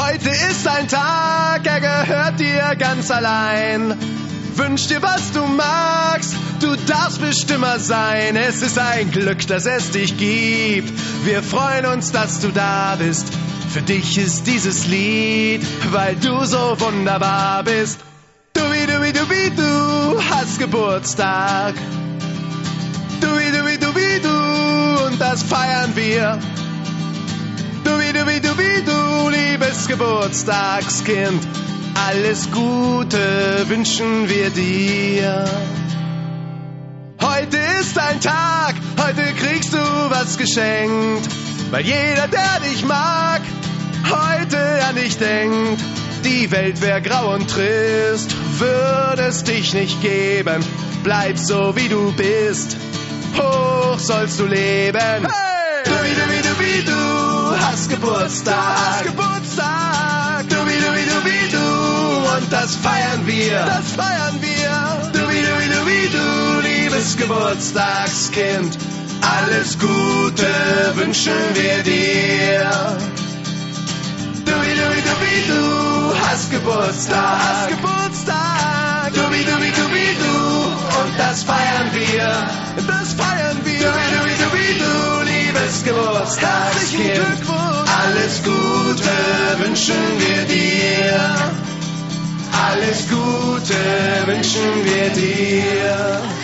Heute ist ein Tag, er gehört dir ganz allein. Wünsch dir, was du magst, du darfst Bestimmer sein. Es ist ein Glück, dass es dich gibt. Wir freuen uns, dass du da bist. Für dich ist dieses Lied, weil du so wunderbar bist. Du hast Geburtstag. Du und das feiern wir. Du liebes Geburtstagskind. Alles Gute wünschen wir dir. Heute ist ein Tag, heute kriegst du was geschenkt. Weil jeder, der dich mag, heute an dich denkt. Die Welt wär grau und trist, würde es dich nicht geben. Bleib so wie du bist, hoch sollst du leben. Hey! Du hast Geburtstag. Du und das feiern wir. Du liebes Geburtstagskind. Alles Gute wünschen wir dir. Du hast Geburtstag. Du und das feiern wir. Du liebes Geburtstagskind. Alles Gute wünschen wir dir. Alles Gute wünschen wir dir.